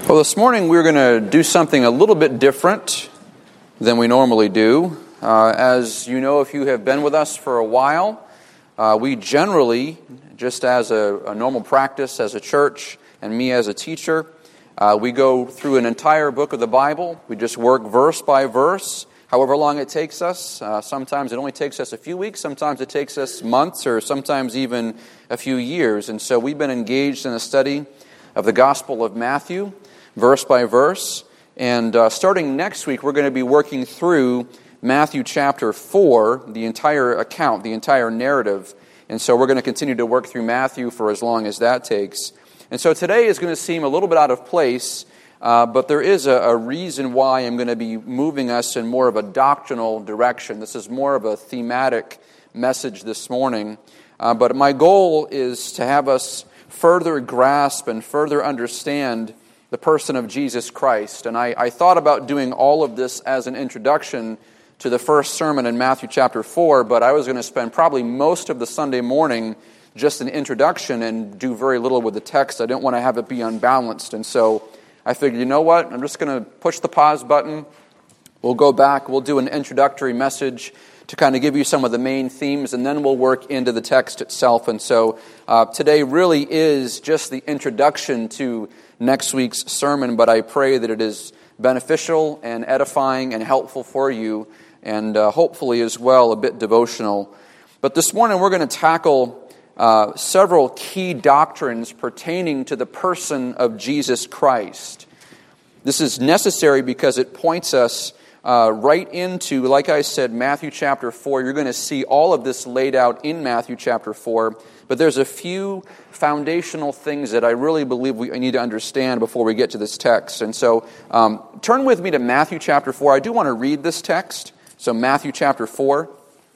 Well, this morning we're going to do something a little bit different than we normally do. As you know, if you have been with us for a while, we generally, just as a normal practice as a church and me as a teacher, we go through an entire book of the Bible. We just work verse by verse, however long it takes us. Sometimes it only takes us a few weeks, sometimes it takes us months, or sometimes even a few years. And so we've been engaged in a study of the Gospel of Matthew, verse by verse. And starting next week, we're going to be working through Matthew chapter 4, the entire account, the entire narrative. And so we're going to continue to work through Matthew for as long as that takes. And so today is going to seem a little bit out of place, but there is a reason why I'm going to be moving us in more of a doctrinal direction. This is more of a thematic message this morning. But my goal is to have us further grasp and further understand the person of Jesus Christ. And I thought about doing all of this as an introduction to the first sermon in Matthew chapter 4, but I was going to spend probably most of the Sunday morning just an introduction and do very little with the text. I didn't want to have it be unbalanced. And so I figured, you know what? I'm just going to push the pause button. We'll go back. We'll do an introductory message to kind of give you some of the main themes, and then we'll work into the text itself. And so today really is just the introduction to next week's sermon, but I pray that it is beneficial and edifying and helpful for you, and hopefully as well a bit devotional. But this morning we're going to tackle several key doctrines pertaining to the person of Jesus Christ. This is necessary because it points us right into, like I said, Matthew chapter 4. You're going to see all of this laid out in Matthew chapter 4. But there's a few foundational things that I really believe we need to understand before we get to this text. And so turn with me to Matthew chapter 4. I do want to read this text. So Matthew chapter 4.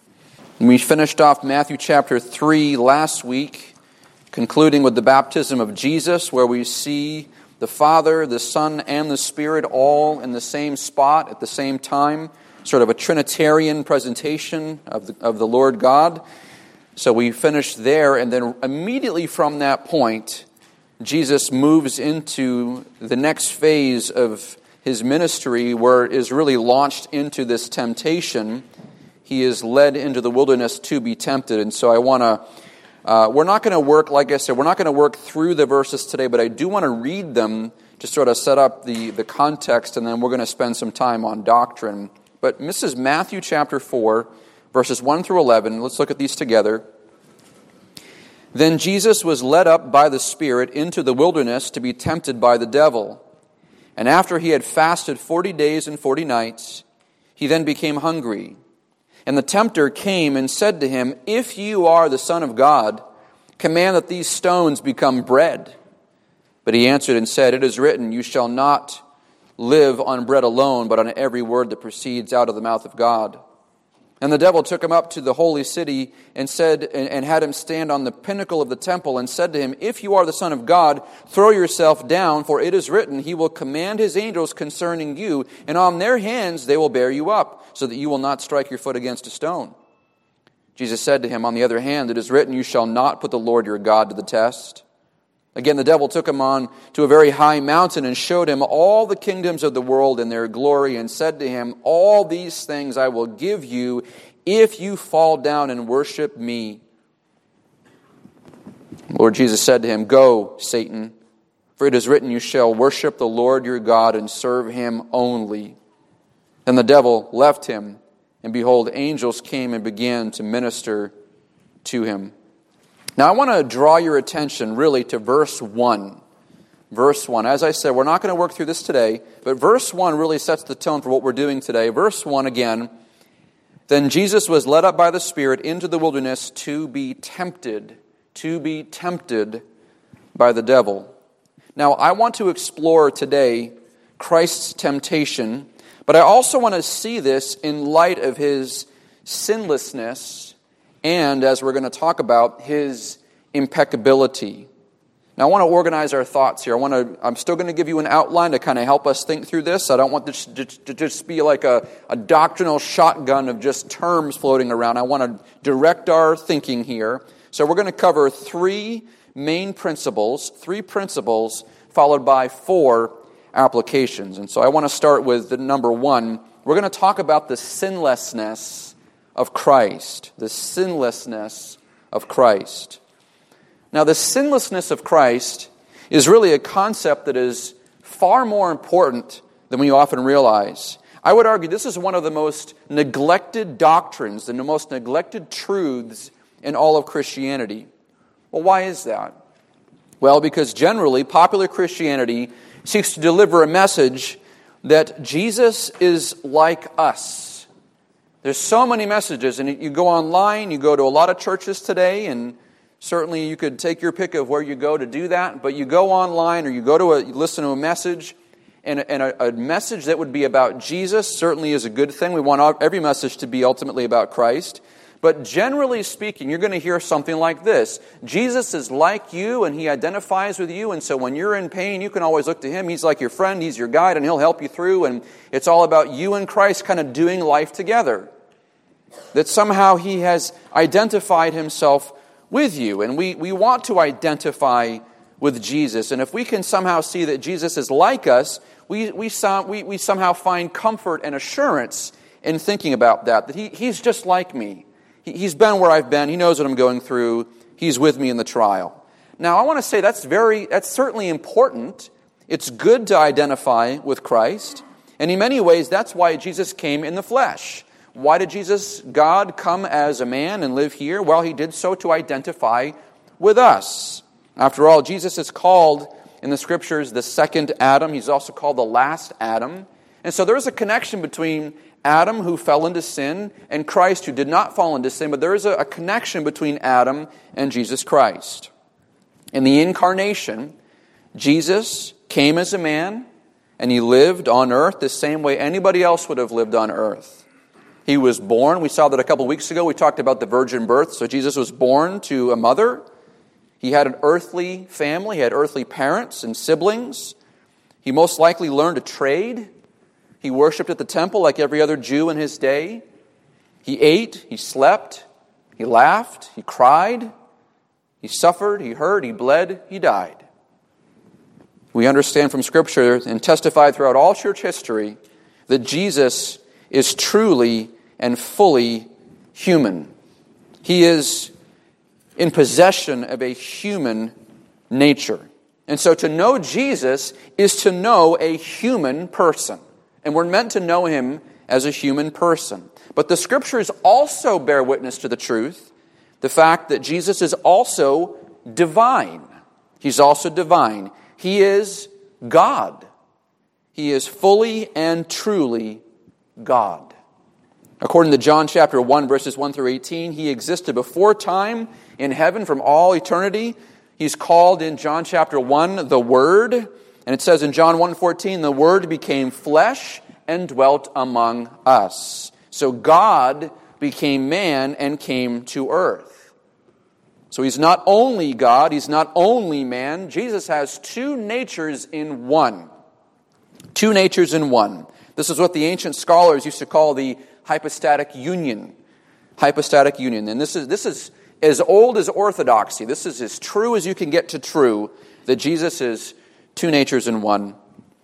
We finished off Matthew chapter 3 last week, concluding with the baptism of Jesus, where we see the Father, the Son, and the Spirit all in the same spot at the same time, sort of a Trinitarian presentation of the Lord God. So we finished there, and then immediately from that point, Jesus moves into the next phase of his ministry, where it is really launched into this temptation. He is led into the wilderness to be tempted. And so I want to, we're not going to work, like I said, we're not going to work through the verses today, but I do want to read them to sort of set up the context, and then we're going to spend some time on doctrine. But this is Matthew chapter 4, verses 1 through 11. Let's look at these together. Then Jesus was led up by the Spirit into the wilderness to be tempted by the devil. And after he had fasted 40 days and 40 nights, he then became hungry. And the tempter came and said to him, "If you are the Son of God, command that these stones become bread." But he answered and said, "It is written, you shall not live on bread alone, but on every word that proceeds out of the mouth of God." And the devil took him up to the holy city and said, and had him stand on the pinnacle of the temple, and said to him, "If you are the Son of God, throw yourself down, for it is written, he will command his angels concerning you, and on their hands they will bear you up, so that you will not strike your foot against a stone." Jesus said to him, "On the other hand, it is written, you shall not put the Lord your God to the test." Again, the devil took him on to a very high mountain and showed him all the kingdoms of the world and their glory, and said to him, "All these things I will give you if you fall down and worship me." Lord Jesus said to him, "Go, Satan, for it is written, you shall worship the Lord your God and serve him only." Then the devil left him, and behold, angels came and began to minister to him. Now, I want to draw your attention really to verse 1. Verse 1. As I said, we're not going to work through this today, but verse 1 really sets the tone for what we're doing today. Verse 1 again. Then Jesus was led up by the Spirit into the wilderness to be tempted by the devil. Now, I want to explore today Christ's temptation, but I also want to see this in light of his sinlessness, and as we're going to talk about, his impeccability. Now, I want to organize our thoughts here. I'm still going to give you an outline to kind of help us think through this. I don't want this to just be like a doctrinal shotgun of just terms floating around. I want to direct our thinking here. So we're going to cover three principles, followed by four applications. And so I want to start with the number one. We're going to talk about the sinlessness of Christ. The sinlessness of Christ. Now, the sinlessness of Christ is really a concept that is far more important than we often realize. I would argue this is one of the most neglected doctrines and the most neglected truths in all of Christianity. Well, why is that? Well, because generally, popular Christianity seeks to deliver a message that Jesus is like us. There's so many messages, and you go online, you go to a lot of churches today, and certainly you could take your pick of where you go to do that, but you go online or you go to listen to a message, and a message that would be about Jesus certainly is a good thing. We want every message to be ultimately about Christ. But generally speaking, you're going to hear something like this. Jesus is like you, and He identifies with you, and so when you're in pain, you can always look to Him. He's like your friend, He's your guide, and He'll help you through, and it's all about you and Christ kind of doing life together. That somehow He has identified Himself with you, and we want to identify with Jesus, and if we can somehow see that Jesus is like us, we somehow find comfort and assurance in thinking about that He's just like me. He's been where I've been. He knows what I'm going through. He's with me in the trial. Now, I want to say that's certainly important. It's good to identify with Christ. And in many ways, that's why Jesus came in the flesh. Why did God, come as a man and live here? Well, He did so to identify with us. After all, Jesus is called in the Scriptures the second Adam. He's also called the last Adam. And so there is a connection between Adam, who fell into sin, and Christ, who did not fall into sin, but there is a connection between Adam and Jesus Christ. In the incarnation, Jesus came as a man, and He lived on earth the same way anybody else would have lived on earth. He was born, we saw that a couple weeks ago, we talked about the virgin birth, so Jesus was born to a mother. He had an earthly family, he had earthly parents and siblings. He most likely learned a trade. He worshipped at the temple like every other Jew in his day. He ate, he slept, he laughed, he cried, he suffered, he hurt, he bled, he died. We understand from Scripture and testified throughout all church history that Jesus is truly and fully human. He is in possession of a human nature. And so to know Jesus is to know a human person. And we're meant to know Him as a human person. But the Scriptures also bear witness to the truth, the fact that Jesus is also divine. He's also divine. He is God. He is fully and truly God. According to John chapter 1, verses 1 through 18, He existed before time in heaven from all eternity. He's called in John chapter 1 the Word. And it says in John 1:14, the Word became flesh and dwelt among us. So God became man and came to earth. So He's not only God, He's not only man. Jesus has two natures in one. Two natures in one. This is what the ancient scholars used to call the hypostatic union. Hypostatic union. And this is as old as orthodoxy. This is as true as you can get to true, that Jesus is two natures in one.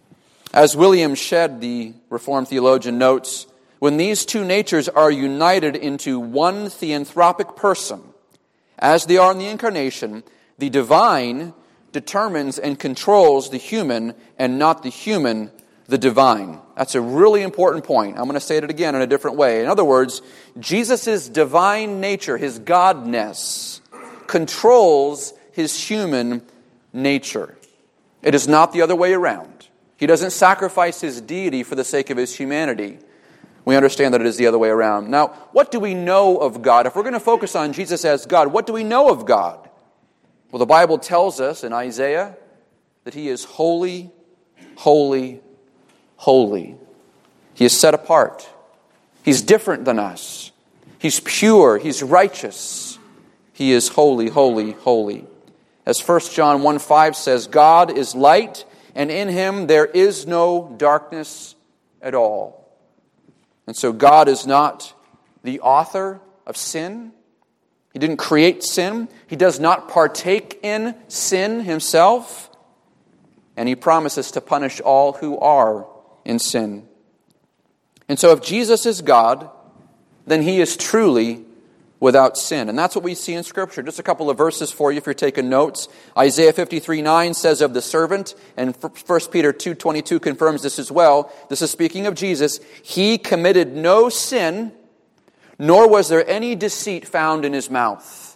As William Shedd, the Reformed theologian, notes, when these two natures are united into one theanthropic person, as they are in the incarnation, the divine determines and controls the human, and not the human the divine. That's a really important point. I'm going to say it again in a different way. In other words, Jesus' divine nature, His godness, controls His human nature. It is not the other way around. He doesn't sacrifice His deity for the sake of His humanity. We understand that it is the other way around. Now, what do we know of God? If we're going to focus on Jesus as God, what do we know of God? Well, the Bible tells us in Isaiah that He is holy, holy, holy. He is set apart. He's different than us. He's pure. He's righteous. He is holy, holy, holy. As 1 John 1:5 says, God is light, and in Him there is no darkness at all. And so God is not the author of sin. He didn't create sin. He does not partake in sin Himself. and he promises to punish all who are in sin. And so if Jesus is God, then he is truly without sin. And that's what we see in Scripture. Just a couple of verses for you if you're taking notes. Isaiah 53:9 says of the servant, and 1 Peter 2:22 confirms this as well. This is speaking of Jesus. He committed no sin, nor was there any deceit found in his mouth.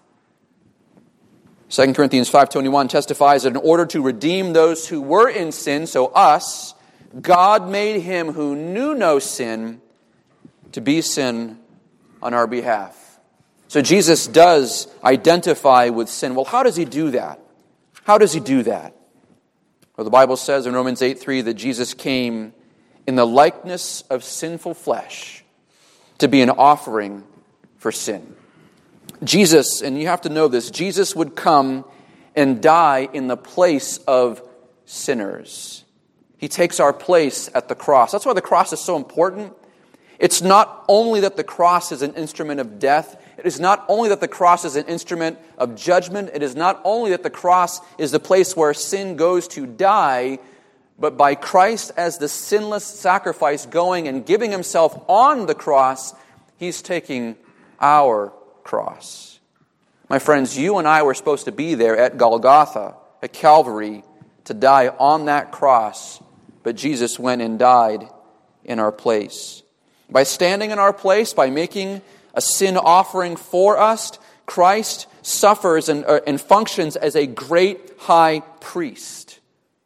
2 Corinthians 5:21 testifies that in order to redeem those who were in sin, so us, God made him who knew no sin to be sin on our behalf. So Jesus does identify with sin. Well, how does he do that? How does he do that? Well, the Bible says in Romans 8:3 that Jesus came in the likeness of sinful flesh to be an offering for sin. Jesus, and you have to know this, Jesus would come and die in the place of sinners. He takes our place at the cross. That's why the cross is so important. It's not only that the cross is an instrument of death. It is not only that the cross is an instrument of judgment. It is not only that the cross is the place where sin goes to die, but by Christ as the sinless sacrifice going and giving himself on the cross, he's taking our cross. My friends, you and I were supposed to be there at Golgotha, at Calvary, to die on that cross, but Jesus went and died in our place. By standing in our place, by making a sin offering for us, Christ suffers and functions as a great high priest.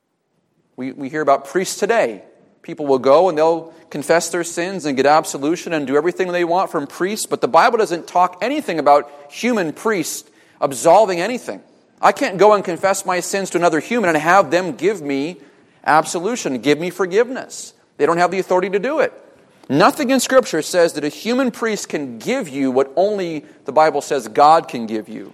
We hear about priests today. People will go and they'll confess their sins and get absolution and do everything they want from priests, but the Bible doesn't talk anything about human priests absolving anything. I can't go and confess my sins to another human and have them give me absolution, give me forgiveness. They don't have the authority to do it. Nothing in Scripture says that a human priest can give you what only the Bible says God can give you.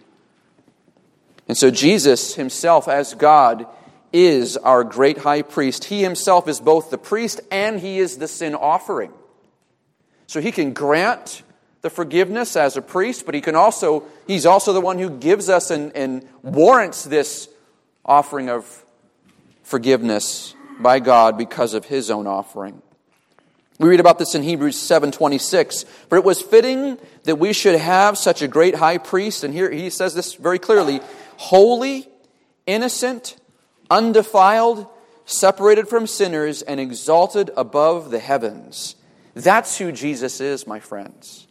And so Jesus himself as God is our great high priest. He himself is both the priest and he is the sin offering. So he can grant the forgiveness as a priest, but he's also the one who gives us and warrants this offering of forgiveness by God because of his own offering. We read about this in Hebrews 7:26. For it was fitting that we should have such a great high priest, and here he says this very clearly, holy, innocent, undefiled, separated from sinners, and exalted above the heavens. That's who Jesus is, my friends.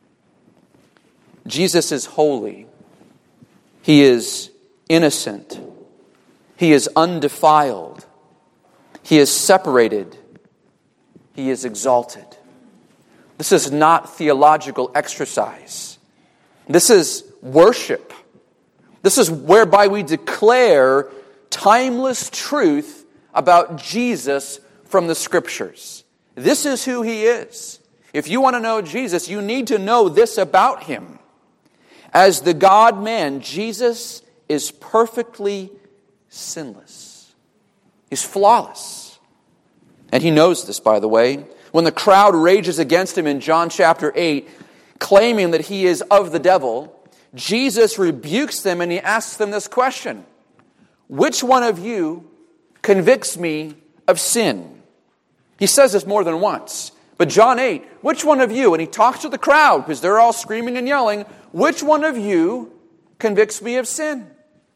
Jesus is holy. He is innocent. He is undefiled. He is separated. He is exalted. This is not theological exercise. This is worship. This is whereby we declare timeless truth about Jesus from the Scriptures. This is who he is. If you want to know Jesus, you need to know this about him. As the God-man, Jesus is perfectly sinless. He's flawless. And he knows this, by the way. When the crowd rages against him in John chapter 8, claiming that he is of the devil, Jesus rebukes them and he asks them this question. Which one of you convicts me of sin? He says this more than once. But John 8, which one of you, and he talks to the crowd because they're all screaming and yelling, which one of you convicts me of sin?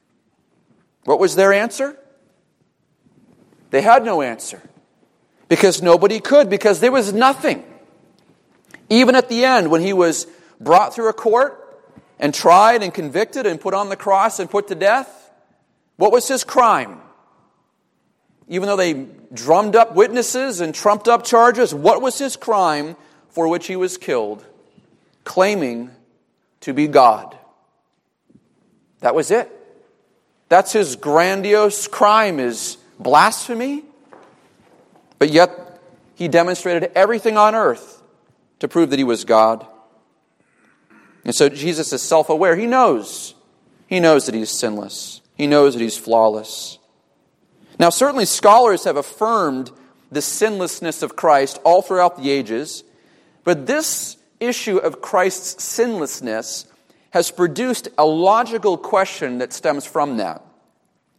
What was their answer? They had no answer. Because nobody could, because there was nothing. Even at the end, when he was brought through a court and tried and convicted and put on the cross and put to death, what was his crime? Even though they drummed up witnesses and trumped up charges, what was his crime for which he was killed? Claiming to be God. That was it. That's his grandiose crime, is blasphemy. But yet, he demonstrated everything on earth to prove that he was God. And so Jesus is self-aware. He knows. He knows that he's sinless. He knows that he's flawless. Now, certainly scholars have affirmed the sinlessness of Christ all throughout the ages. But this issue of Christ's sinlessness has produced a logical question that stems from that.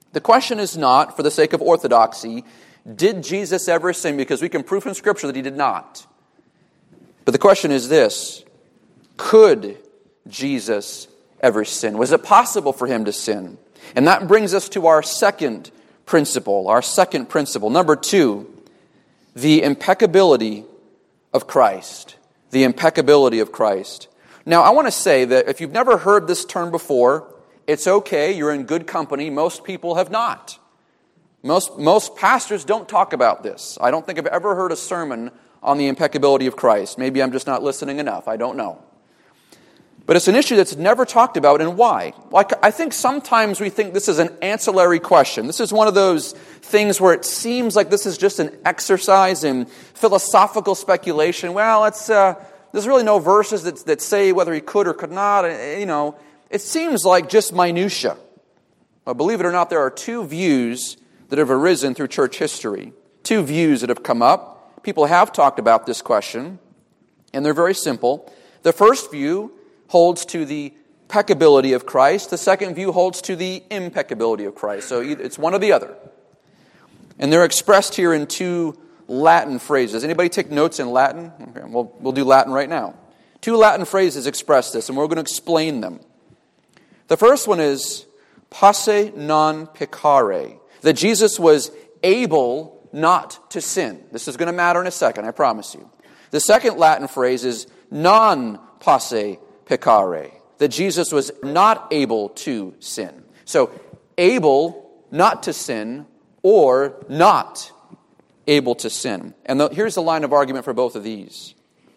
The question is not, for the sake of orthodoxy, did Jesus ever sin? Because we can prove from Scripture that he did not. But the question is this: could Jesus ever sin? Was it possible for him to sin? And that brings us to our second principle. Number 2, the impeccability of Christ. The impeccability of Christ. Now, I want to say that if you've never heard this term before, it's okay, you're in good company. Most people have not. Most pastors don't talk about this. I don't think I've ever heard a sermon on the impeccability of Christ. Maybe I'm just not listening enough. I don't know. But it's an issue that's never talked about, and why? I think sometimes we think this is an ancillary question. This is one of those things where it seems like this is just an exercise in philosophical speculation. Well, there's really no verses that say whether he could or could not. It seems like just minutia. Well, believe it or not, there are 2 views that have arisen through church history. 2 views that have come up. People have talked about this question, and they're very simple. The first view holds to the peccability of Christ. The second view holds to the impeccability of Christ. So it's one or the other. And they're expressed here in 2 Latin phrases. Anybody take notes in Latin? Okay, we'll do Latin right now. 2 Latin phrases express this, and we're going to explain them. The first one is posse non peccare, that Jesus was able not to sin. This is going to matter in a second, I promise you. The second Latin phrase is non posse peccare, that Jesus was not able to sin. So, able not to sin or not able to sin. And here's the line of argument for both of these.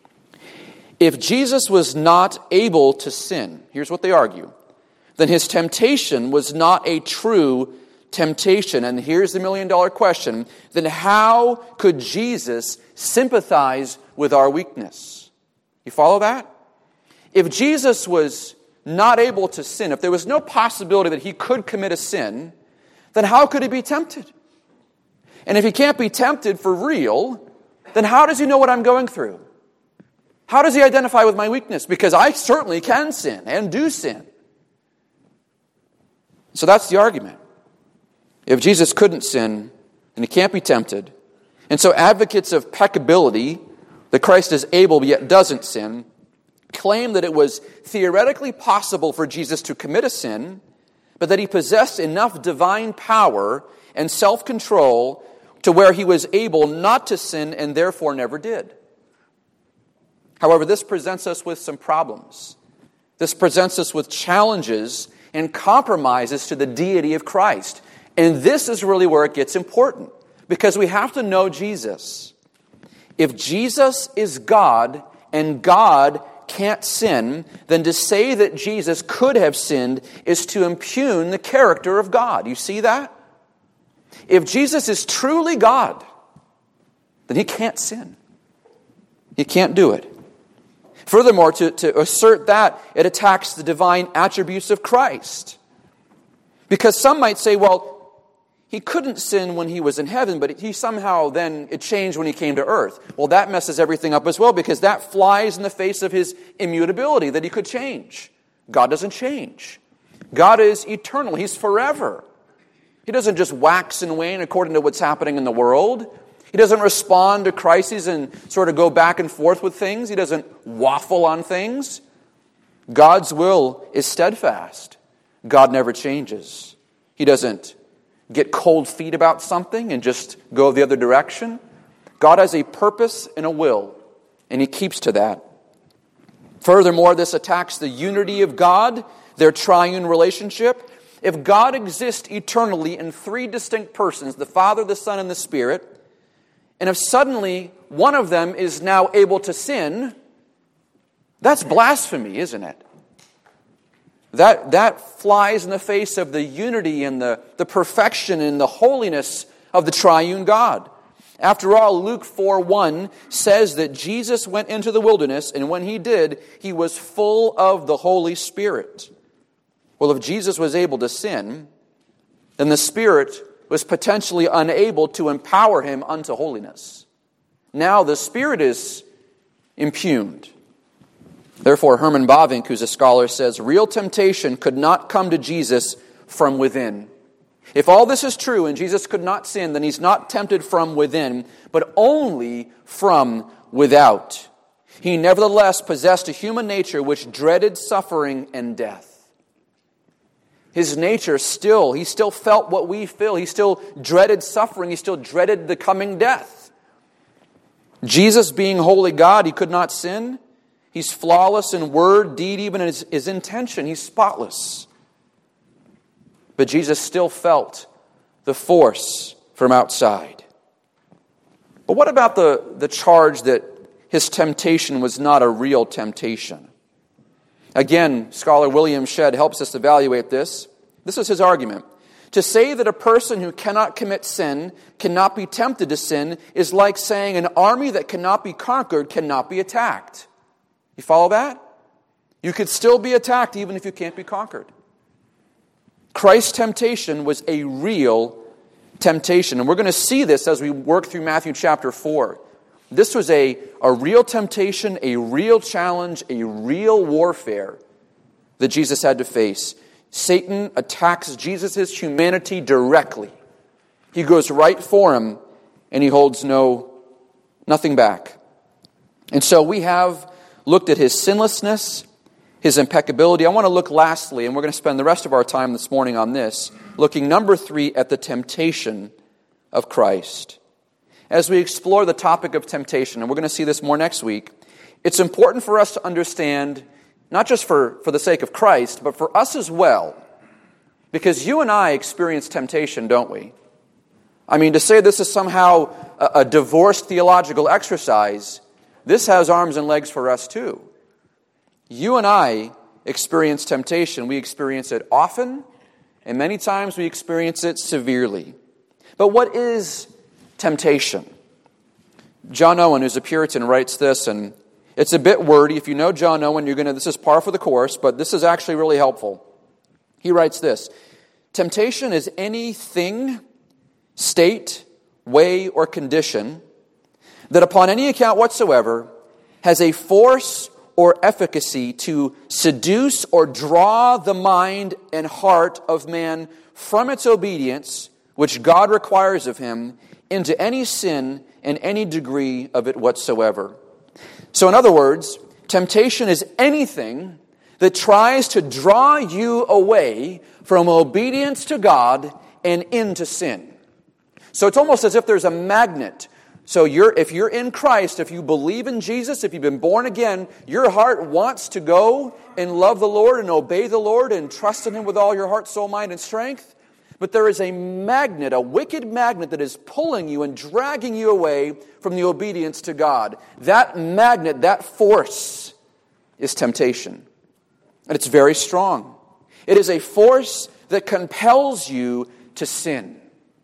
If Jesus was not able to sin, here's what they argue, then his temptation was not a true temptation. And here's the million-dollar question. Then how could Jesus sympathize with our weakness? You follow that? If Jesus was not able to sin, if there was no possibility that he could commit a sin, then how could he be tempted? And if he can't be tempted for real, then how does he know what I'm going through? How does he identify with my weakness? Because I certainly can sin and do sin. So that's the argument. If Jesus couldn't sin, then he can't be tempted. And so advocates of peccability, that Christ is able but yet doesn't sin, claim that it was theoretically possible for Jesus to commit a sin, but that he possessed enough divine power and self-control to where he was able not to sin and therefore never did. However, this presents us with some problems. This presents us with challenges and compromises to the deity of Christ. And this is really where it gets important, because we have to know Jesus. If Jesus is God and God can't sin, then to say that Jesus could have sinned is to impugn the character of God. You see that? If Jesus is truly God, then he can't sin. He can't do it. Furthermore, to assert that, it attacks the divine attributes of Christ. Because some might say, well, he couldn't sin when he was in heaven, but he somehow then, it changed when he came to earth. Well, that messes everything up as well, because that flies in the face of his immutability, that he could change. God doesn't change. God is eternal. He's forever. He doesn't just wax and wane according to what's happening in the world. He doesn't respond to crises and sort of go back and forth with things. He doesn't waffle on things. God's will is steadfast. God never changes. He doesn't get cold feet about something and just go the other direction. God has a purpose and a will, and he keeps to that. Furthermore, this attacks the unity of God, their triune relationship. If God exists eternally in 3 distinct persons, the Father, the Son, and the Spirit, and if suddenly one of them is now able to sin, that's blasphemy, isn't it? That flies in the face of the unity and the perfection and the holiness of the triune God. After all, Luke 4:1 says that Jesus went into the wilderness, and when he did, he was full of the Holy Spirit. Well, if Jesus was able to sin, then the Spirit was potentially unable to empower him unto holiness. Now the Spirit is impugned. Therefore, Herman Bavinck, who's a scholar, says, real temptation could not come to Jesus from within. If all this is true and Jesus could not sin, then he's not tempted from within, but only from without. He nevertheless possessed a human nature which dreaded suffering and death. His nature he still felt what we feel. He still dreaded suffering. He still dreaded the coming death. Jesus, being holy God, he could not sin. He's flawless in word, deed, even in his intention. He's spotless. But Jesus still felt the force from outside. But what about the charge that his temptation was not a real temptation? Again, scholar William Shedd helps us evaluate this. This is his argument. To say that a person who cannot commit sin cannot be tempted to sin is like saying an army that cannot be conquered cannot be attacked. You follow that? You could still be attacked even if you can't be conquered. Christ's temptation was a real temptation. And we're going to see this as we work through Matthew chapter 4. This was a real temptation, a real challenge, a real warfare that Jesus had to face. Satan attacks Jesus' humanity directly. He goes right for him, and he holds nothing back. And so we have looked at his sinlessness, his impeccability. I want to look lastly, and we're going to spend the rest of our time this morning on this, looking, number 3, at the temptation of Christ. As we explore the topic of temptation, and we're going to see this more next week, it's important for us to understand, not just for the sake of Christ, but for us as well. Because you and I experience temptation, don't we? I mean, to say this is somehow a divorced theological exercise, this has arms and legs for us too. You and I experience temptation. We experience it often, and many times we experience it severely. But what is temptation? John Owen, who's a Puritan, writes this, and it's a bit wordy. If you know John Owen, this is par for the course, but this is actually really helpful. He writes this: temptation is anything, state, way, or condition that upon any account whatsoever has a force or efficacy to seduce or draw the mind and heart of man from its obedience, which God requires of him, into any sin and any degree of it whatsoever. So in other words, temptation is anything that tries to draw you away from obedience to God and into sin. So it's almost as if there's a magnet. So if you're in Christ, if you believe in Jesus, if you've been born again, your heart wants to go and love the Lord and obey the Lord and trust in Him with all your heart, soul, mind, and strength. But there is a magnet, a wicked magnet that is pulling you and dragging you away from the obedience to God. That magnet, that force, is temptation. And it's very strong. It is a force that compels you to sin.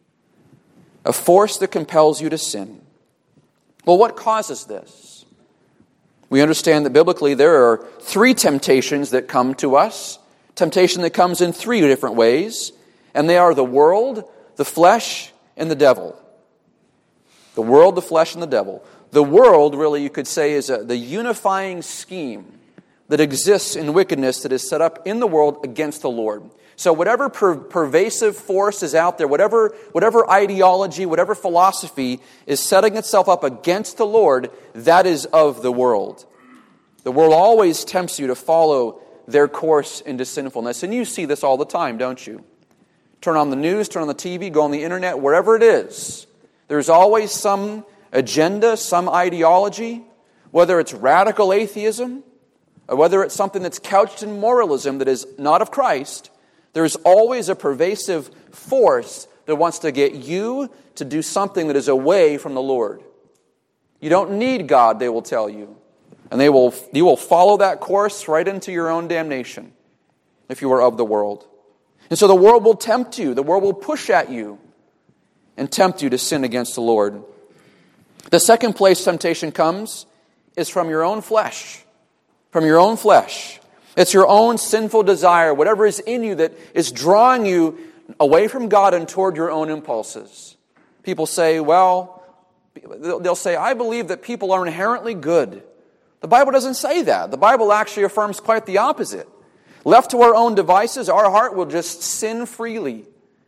A force that compels you to sin. Well, what causes this? We understand that biblically there are 3 temptations that come to us. Temptation that comes in 3 different ways. And they are the world, the flesh, and the devil. The world, the flesh, and the devil. The world, really, you could say, is the unifying scheme that exists in wickedness that is set up in the world against the Lord. So whatever pervasive force is out there, whatever ideology, whatever philosophy is setting itself up against the Lord, that is of the world. The world always tempts you to follow their course into sinfulness. And you see this all the time, don't you? Turn on the news, turn on the TV, go on the internet, wherever it is. There's always some agenda, some ideology, whether it's radical atheism, or whether it's something that's couched in moralism that is not of Christ. There's always a pervasive force that wants to get you to do something that is away from the Lord. You don't need God, they will tell you. And you will follow that course right into your own damnation if you are of the world. And so the world will tempt you. The world will push at you and tempt you to sin against the Lord. The second place temptation comes is from your own flesh. From your own flesh. It's your own sinful desire, whatever is in you that is drawing you away from God and toward your own impulses. People say, they'll say, I believe that people are inherently good. The Bible doesn't say that. The Bible actually affirms quite the opposite. Left to our own devices, our heart will just sin freely.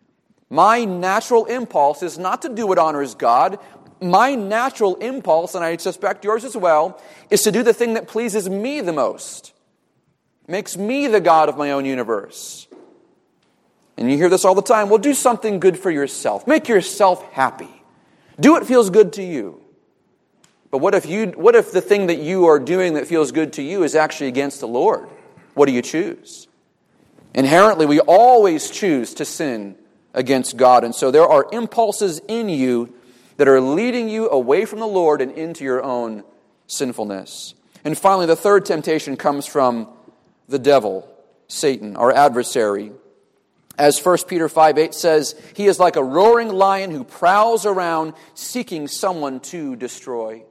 My natural impulse is not to do what honors God. My natural impulse, and I suspect yours as well, is to do the thing that pleases me the most. Makes me the God of my own universe. And you hear this all the time. Well, do something good for yourself. Make yourself happy. Do what feels good to you. But what if the thing that you are doing that feels good to you is actually against the Lord? What do you choose? Inherently, we always choose to sin against God. And so there are impulses in you that are leading you away from the Lord and into your own sinfulness. And finally, the third temptation comes from the devil, Satan, our adversary. As 1 Peter 5:8 says, he is like a roaring lion who prowls around seeking someone to destroy.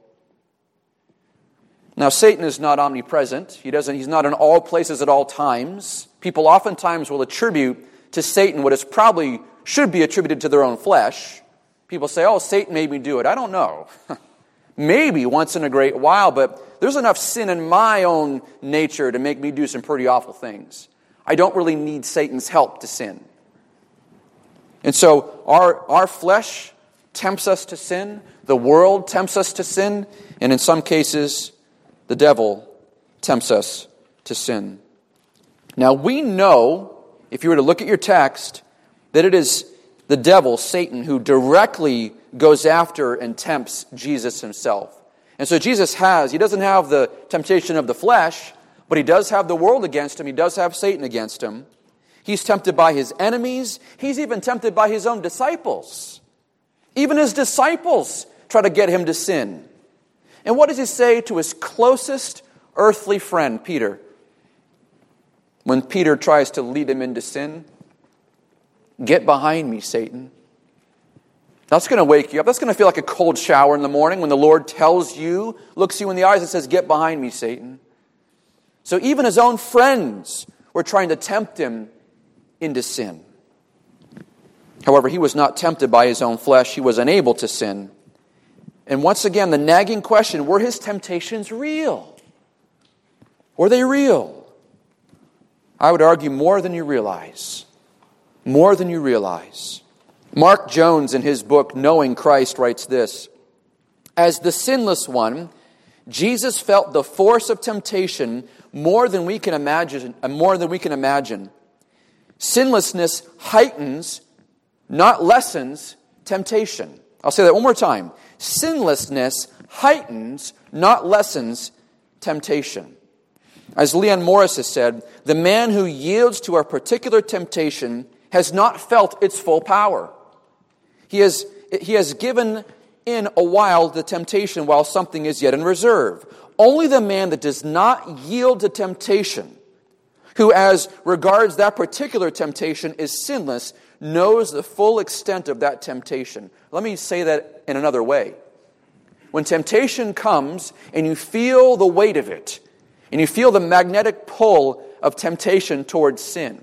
Now, Satan is not omnipresent. He's not in all places at all times. People oftentimes will attribute to Satan what is probably should be attributed to their own flesh. People say, oh, Satan made me do it. I don't know. Maybe once in a great while, but there's enough sin in my own nature to make me do some pretty awful things. I don't really need Satan's help to sin. And so our flesh tempts us to sin. The world tempts us to sin. And in some cases, the devil tempts us to sin. Now we know, if you were to look at your text, that it is the devil, Satan, who directly goes after and tempts Jesus himself. And so Jesus he doesn't have the temptation of the flesh, but he does have the world against him. He does have Satan against him. He's tempted by his enemies. He's even tempted by his own disciples. Even his disciples try to get him to sin. And what does he say to his closest earthly friend, Peter? When Peter tries to lead him into sin, get behind me, Satan. That's going to wake you up. That's going to feel like a cold shower in the morning when the Lord tells you, looks you in the eyes and says, get behind me, Satan. So even his own friends were trying to tempt him into sin. However, he was not tempted by his own flesh. He was unable to sin. And once again, the nagging question, were his temptations real? Were they real? I would argue more than you realize. More than you realize. Mark Jones, in his book, Knowing Christ, writes this: as the sinless one, Jesus felt the force of temptation more than we can imagine. Sinlessness heightens, not lessens, temptation. I'll say that one more time. Sinlessness heightens, not lessens, temptation. As Leon Morris has said, the man who yields to a particular temptation has not felt its full power. He has given in a while the temptation while something is yet in reserve. Only the man that does not yield to temptation, who as regards that particular temptation is sinless, knows the full extent of that temptation. Let me say that in another way. When temptation comes and you feel the weight of it, and you feel the magnetic pull of temptation towards sin,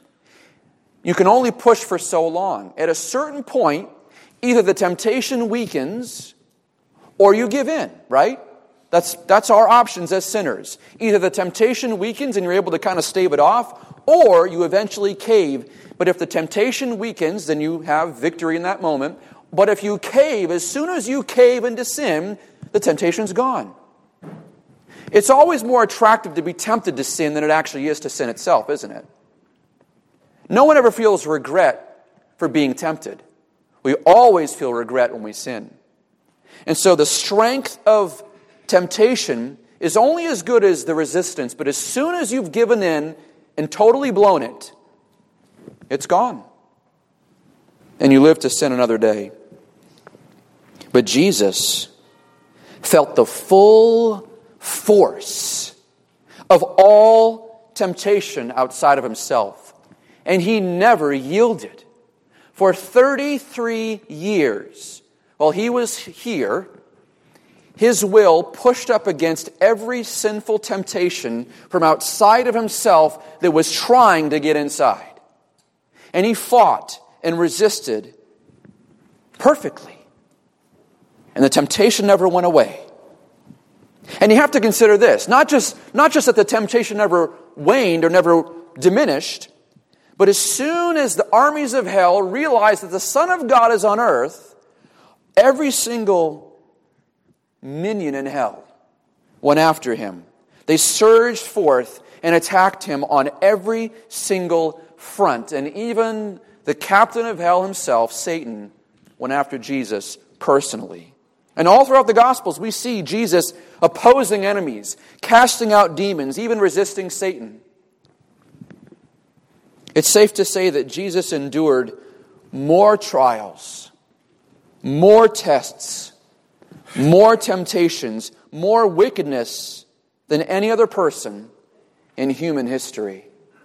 you can only push for so long. At a certain point, either the temptation weakens or you give in, right? That's our options as sinners. Either the temptation weakens and you're able to kind of stave it off, or you eventually cave. But if the temptation weakens, then you have victory in that moment. But if you cave, as soon as you cave into sin, the temptation's gone. It's always more attractive to be tempted to sin than it actually is to sin itself, isn't it? No one ever feels regret for being tempted. We always feel regret when we sin. And so the strength of temptation is only as good as the resistance, but as soon as you've given in and totally blown it, it's gone. And you live to sin another day. But Jesus felt the full force of all temptation outside of himself. And he never yielded. For 33 years, while he was here, his will pushed up against every sinful temptation from outside of himself that was trying to get inside. And he fought and resisted perfectly. And the temptation never went away. And you have to consider this, not just that the temptation never waned or never diminished, But as soon as the armies of hell realized that the Son of God is on earth, every single minion in hell went after him. They surged forth and attacked him on every single front. And even the captain of hell himself, Satan, went after Jesus personally. And all throughout the Gospels, we see Jesus opposing enemies, casting out demons, even resisting Satan. It's safe to say that Jesus endured more trials, more tests, more temptations, more wickedness than any other person in human history.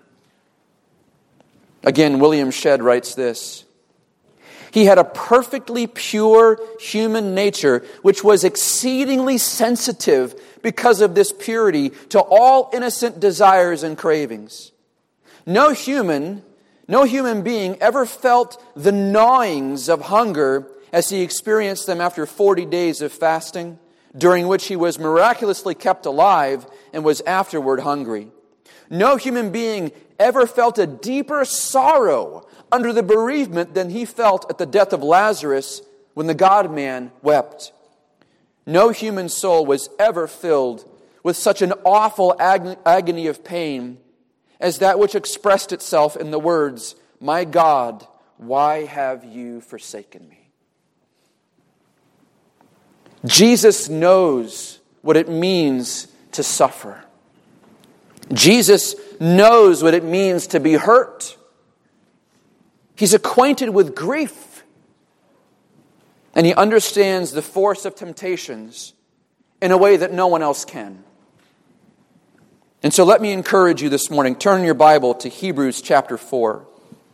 Again, William Shedd writes this: "He had a perfectly pure human nature, which was exceedingly sensitive because of this purity to all innocent desires and cravings. No human being ever felt the gnawings of hunger as he experienced them after 40 days of fasting, during which he was miraculously kept alive and was afterward hungry. No human being ever felt a deeper sorrow under the bereavement than he felt at the death of Lazarus when the God-man wept. No human soul was ever filled with such an awful agony of pain as that which expressed itself in the words, 'My God, why have you forsaken me?'" Jesus knows what it means to suffer. Jesus knows what it means to be hurt. He's acquainted with grief. And he understands the force of temptations in a way that no one else can. And so let me encourage you this morning. Turn your Bible to Hebrews chapter 4.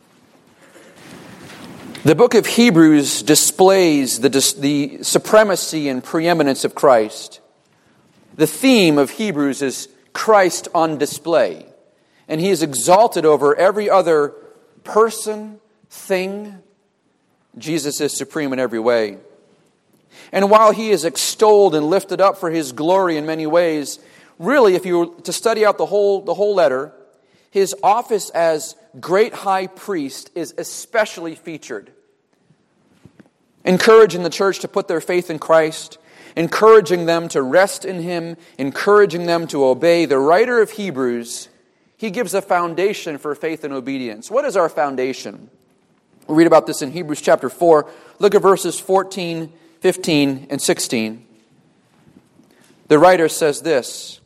The book of Hebrews displays the supremacy and preeminence of Christ. The theme of Hebrews is Christ on display. And he is exalted over every other person, thing. Jesus is supreme in every way. And while he is extolled and lifted up for his glory in many ways, really, if you were to study out the whole letter, his office as great high priest is especially featured. Encouraging the church to put their faith in Christ, encouraging them to rest in him, encouraging them to obey. The writer of Hebrews, he gives a foundation for faith and obedience. What is our foundation? We read about this in Hebrews chapter 4. Look at verses 14, 15, and 16. The writer says this: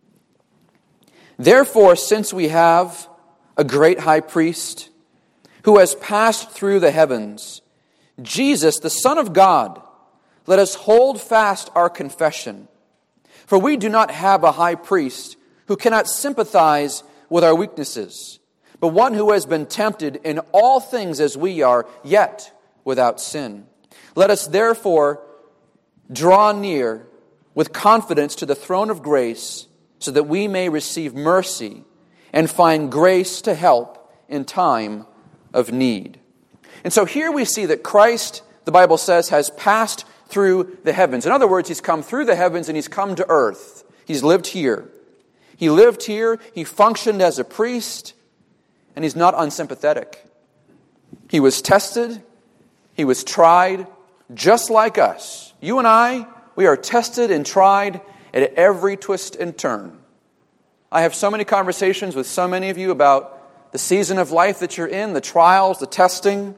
"Therefore, since we have a great high priest who has passed through the heavens, Jesus, the Son of God, let us hold fast our confession. For we do not have a high priest who cannot sympathize with our weaknesses, but one who has been tempted in all things as we are, yet without sin. Let us therefore draw near with confidence to the throne of grace, so that we may receive mercy and find grace to help in time of need." And so here we see that Christ, the Bible says, has passed through the heavens. In other words, he's come through the heavens and he's come to earth. He's lived here. He lived here, he functioned as a priest, and he's not unsympathetic. He was tested, he was tried, just like us. You and I, we are tested and tried at every twist and turn. I have so many conversations with so many of you about the season of life that you're in, the trials, the testing.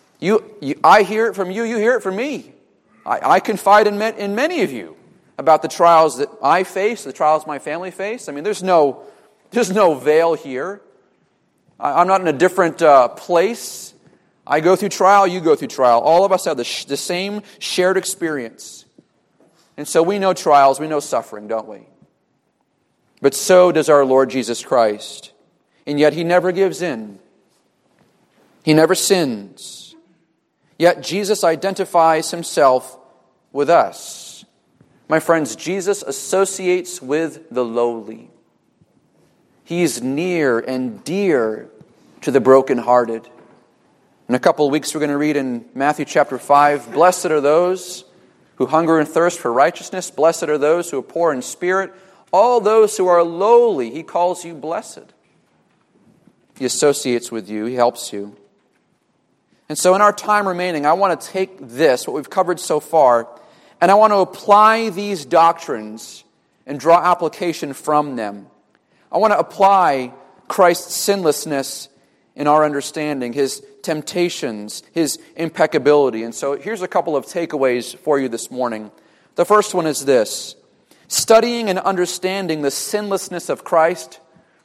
I hear it from you, you hear it from me. I confide in many of you about the trials that I face, the trials my family face. I mean, there's no veil here. I'm not in a different place. I go through trial, you go through trial. All of us have the same shared experience. And so we know trials, we know suffering, don't we? But so does our Lord Jesus Christ. And yet he never gives in. He never sins. Yet Jesus identifies himself with us. My friends, Jesus associates with the lowly. He's near and dear to the brokenhearted. In a couple of weeks we're going to read in Matthew chapter 5, "Blessed are those who hunger and thirst for righteousness. Blessed are those who are poor in spirit. All those who are lowly, he calls you blessed. He associates with you. He helps you. And so in our time remaining, I want to take this, what we've covered so far, and I want to apply these doctrines and draw application from them. I want to apply Christ's sinlessness in our understanding, His temptations, His impeccability. And so here's a couple of takeaways for you this morning. The first one is this: studying and understanding the sinlessness of Christ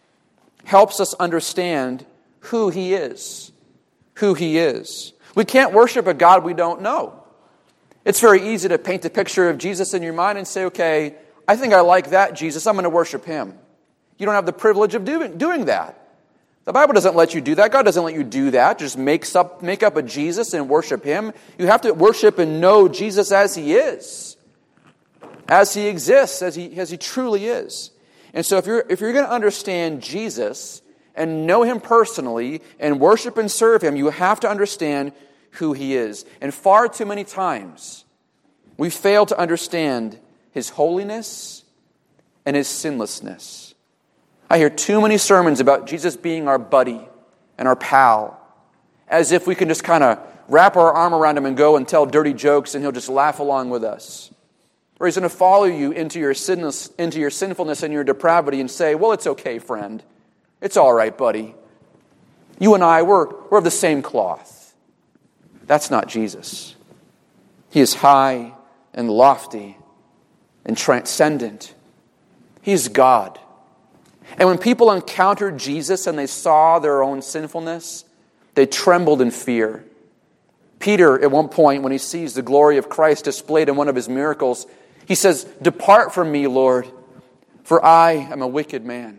helps us understand who He is. Who He is. We can't worship a God we don't know. It's very easy to paint a picture of Jesus in your mind and say, okay, I think I like that Jesus, I'm going to worship Him. You don't have the privilege of doing that. The Bible doesn't let you do that. God doesn't let you do that. Just make up a Jesus and worship Him. You have to worship and know Jesus as He is. As He exists, as He truly is. And so if you're going to understand Jesus and know Him personally and worship and serve Him, you have to understand who He is. And far too many times, we fail to understand His holiness and His sinlessness. I hear too many sermons about Jesus being our buddy and our pal, as if we can just kind of wrap our arm around Him and go and tell dirty jokes and He'll just laugh along with us. Or He's going to follow you into your sinfulness and your depravity and say, well, it's okay, friend. It's all right, buddy. You and I, we're of the same cloth. That's not Jesus. He is high and lofty and transcendent. He's God. And when people encountered Jesus and they saw their own sinfulness, they trembled in fear. Peter, at one point, when he sees the glory of Christ displayed in one of his miracles, he says, "Depart from me, Lord, for I am a wicked man."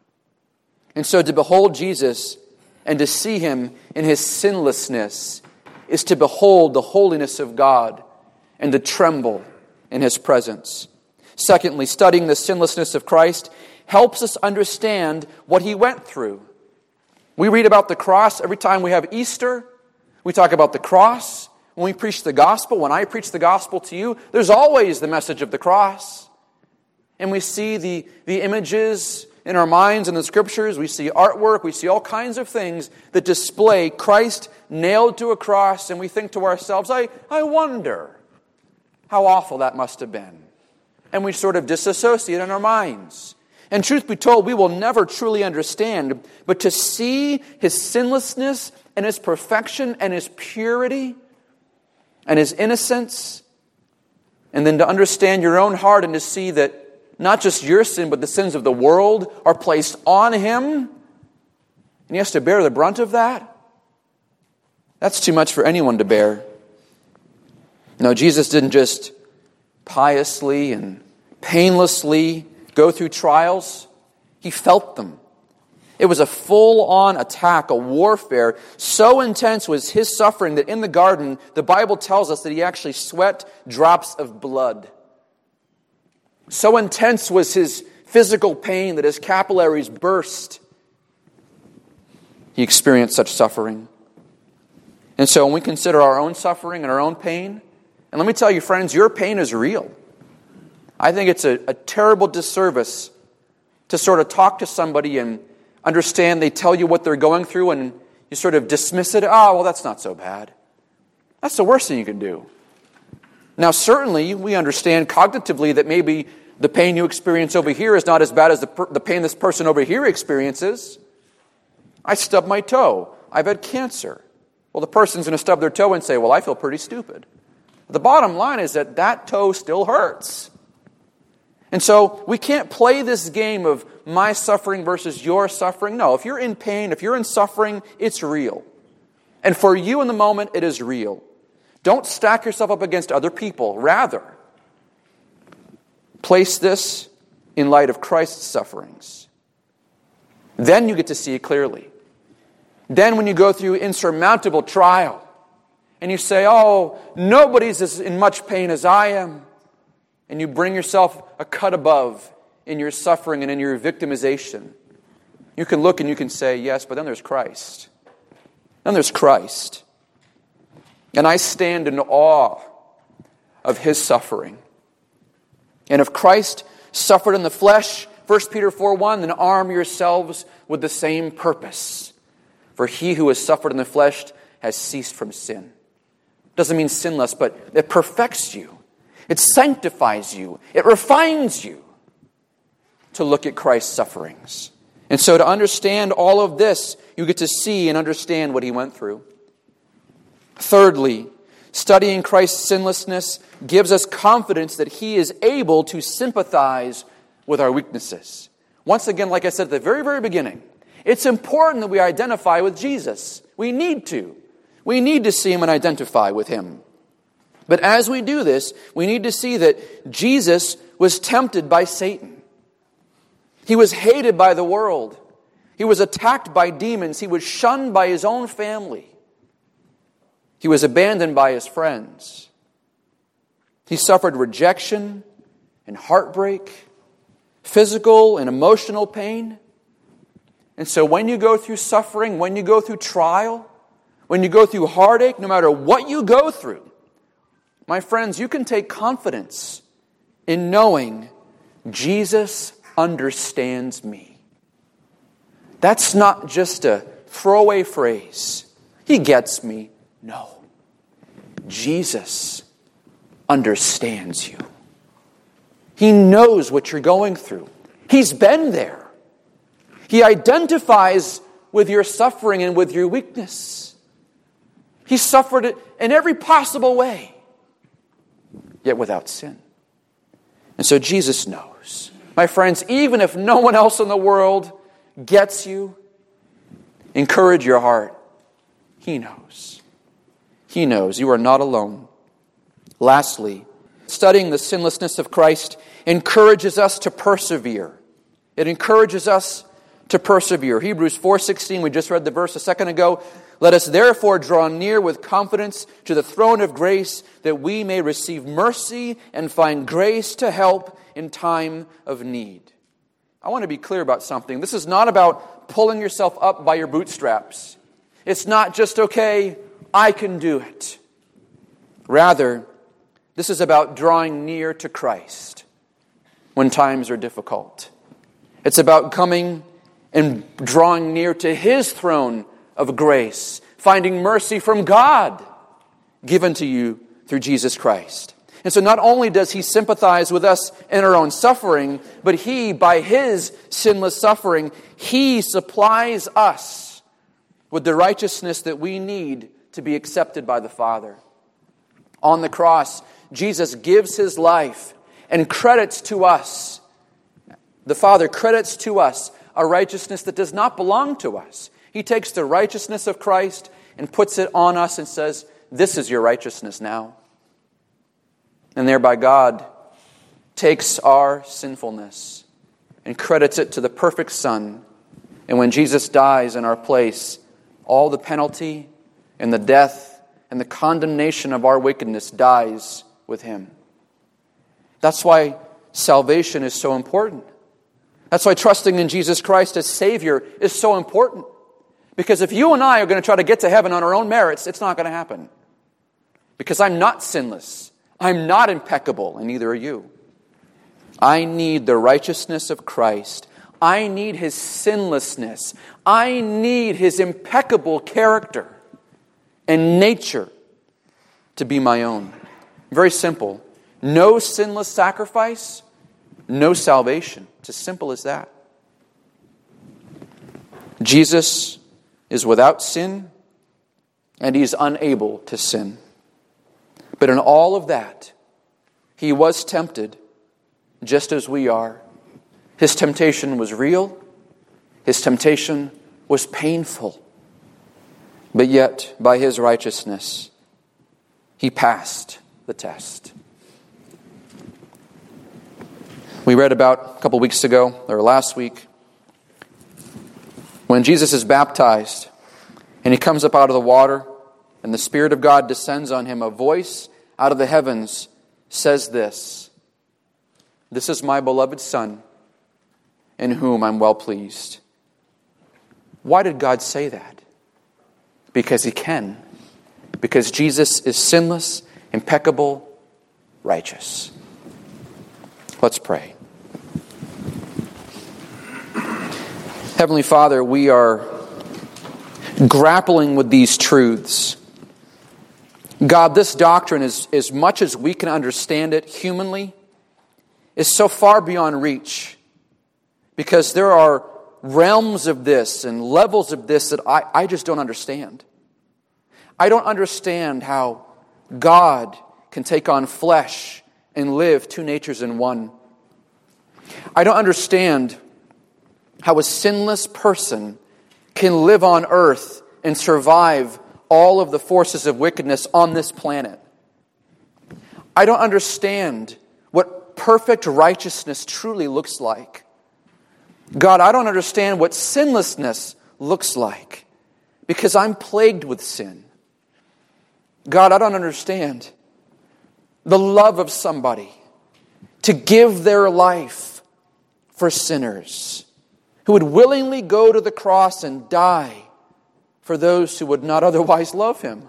And so to behold Jesus and to see Him in His sinlessness is to behold the holiness of God and to tremble in His presence. Secondly, studying the sinlessness of Christ helps us understand what He went through. We read about the cross every time we have Easter. We talk about the cross. When we preach the gospel, when I preach the gospel to you, there's always the message of the cross. And we see the images in our minds in the Scriptures. We see artwork. We see all kinds of things that display Christ nailed to a cross. And we think to ourselves, I wonder how awful that must have been. And we sort of disassociate in our minds. And truth be told, we will never truly understand. But to see His sinlessness and His perfection and His purity and His innocence, and then to understand your own heart and to see that not just your sin, but the sins of the world are placed on Him, and He has to bear the brunt of that, that's too much for anyone to bear. No, Jesus didn't just piously and painlessly go through trials. He felt them. It was a full-on attack, a warfare. So intense was His suffering that in the garden, the Bible tells us that He actually sweat drops of blood. So intense was His physical pain that His capillaries burst. He experienced such suffering. And so when we consider our own suffering and our own pain, and let me tell you, friends, your pain is real. I think it's a terrible disservice to sort of talk to somebody and understand they tell you what they're going through and you sort of dismiss it. Oh, well, that's not so bad. That's the worst thing you can do. Now, certainly, we understand cognitively that maybe the pain you experience over here is not as bad as the pain this person over here experiences. I stubbed my toe. I've had cancer. Well, the person's going to stub their toe and say, well, I feel pretty stupid. The bottom line is that toe still hurts. And so we can't play this game of my suffering versus your suffering. No, if you're in pain, if you're in suffering, it's real. And for you in the moment, it is real. Don't stack yourself up against other people. Rather, place this in light of Christ's sufferings. Then you get to see it clearly. Then when you go through insurmountable trial, and you say, oh, nobody's as in much pain as I am, and you bring yourself a cut above in your suffering and in your victimization, you can look and you can say, yes, but then there's Christ. Then there's Christ. And I stand in awe of His suffering. And if Christ suffered in the flesh, 1 Peter 4:1, then arm yourselves with the same purpose. For he who has suffered in the flesh has ceased from sin. Doesn't mean sinless, but it perfects you. It sanctifies you. It refines you to look at Christ's sufferings. And so to understand all of this, you get to see and understand what he went through. Thirdly, studying Christ's sinlessness gives us confidence that he is able to sympathize with our weaknesses. Once again, like I said at the very, very beginning, it's important that we identify with Jesus. We need to. We need to see him and identify with him. But as we do this, we need to see that Jesus was tempted by Satan. He was hated by the world. He was attacked by demons. He was shunned by his own family. He was abandoned by his friends. He suffered rejection and heartbreak, physical and emotional pain. And so when you go through suffering, when you go through trial, when you go through heartache, no matter what you go through, my friends, you can take confidence in knowing Jesus understands me. That's not just a throwaway phrase. He gets me. No. Jesus understands you. He knows what you're going through. He's been there. He identifies with your suffering and with your weakness. He suffered it in every possible way, yet without sin. And so Jesus knows. My friends, even if no one else in the world gets you, encourage your heart. He knows. He knows you are not alone. Lastly, studying the sinlessness of Christ encourages us to persevere. It encourages us to persevere. Hebrews 4:16, we just read the verse a second ago. Let us therefore draw near with confidence to the throne of grace, that we may receive mercy and find grace to help in time of need. I want to be clear about something. This is not about pulling yourself up by your bootstraps. It's not just, okay, I can do it. Rather, this is about drawing near to Christ when times are difficult. It's about coming and drawing near to his throne of grace, finding mercy from God given to you through Jesus Christ. And so not only does he sympathize with us in our own suffering, but he, by his sinless suffering, he supplies us with the righteousness that we need to be accepted by the Father. On the cross, Jesus gives his life and credits to us. The Father credits to us a righteousness that does not belong to us. He takes the righteousness of Christ and puts it on us and says, this is your righteousness now. And thereby God takes our sinfulness and credits it to the perfect Son. And when Jesus dies in our place, all the penalty and the death and the condemnation of our wickedness dies with him. That's why salvation is so important. That's why trusting in Jesus Christ as Savior is so important. Because if you and I are going to try to get to heaven on our own merits, it's not going to happen. Because I'm not sinless. I'm not impeccable, and neither are you. I need the righteousness of Christ. I need his sinlessness. I need his impeccable character and nature to be my own. Very simple. No sinless sacrifice, no salvation. It's as simple as that. Jesus is without sin, and he is unable to sin. But in all of that, he was tempted just as we are. His temptation was real. His temptation was painful. But yet, by his righteousness, he passed the test. We read about a couple weeks ago, or last week, when Jesus is baptized and he comes up out of the water and the Spirit of God descends on him, a voice out of the heavens says this, "This is my beloved Son, in whom I'm well pleased." Why did God say that? Because he can. Because Jesus is sinless, impeccable, righteous. Let's pray. Heavenly Father, we are grappling with these truths. God, this doctrine, is as much as we can understand it humanly, is so far beyond reach, because there are realms of this and levels of this that I just don't understand. I don't understand how God can take on flesh and live two natures in one. I don't understand how a sinless person can live on earth and survive all of the forces of wickedness on this planet. I don't understand what perfect righteousness truly looks like. God, I don't understand what sinlessness looks like, because I'm plagued with sin. God, I don't understand the love of somebody to give their life for sinners, who would willingly go to the cross and die for those who would not otherwise love him.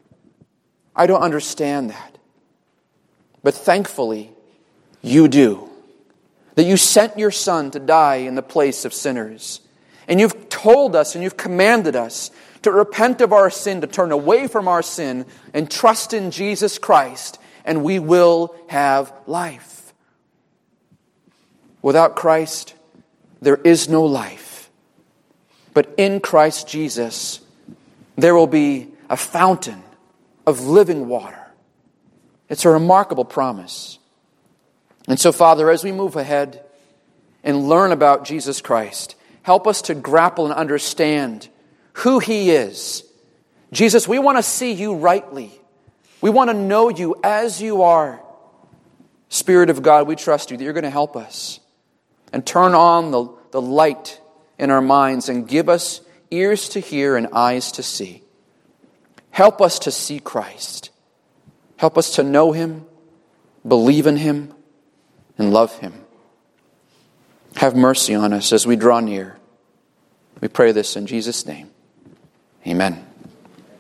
I don't understand that. But thankfully, you do. That you sent your Son to die in the place of sinners. And you've told us and you've commanded us to repent of our sin, to turn away from our sin and trust in Jesus Christ, and we will have life. Without Christ, there is no life. But in Christ Jesus, there will be a fountain of living water. It's a remarkable promise. And so, Father, as we move ahead and learn about Jesus Christ, help us to grapple and understand who He is. Jesus, we want to see You rightly. We want to know You as You are. Spirit of God, we trust You that You're going to help us and turn on the light in our minds and give us ears to hear and eyes to see. Help us to see Christ. Help us to know Him, believe in Him, and love Him. Have mercy on us as we draw near. We pray this in Jesus' name. Amen.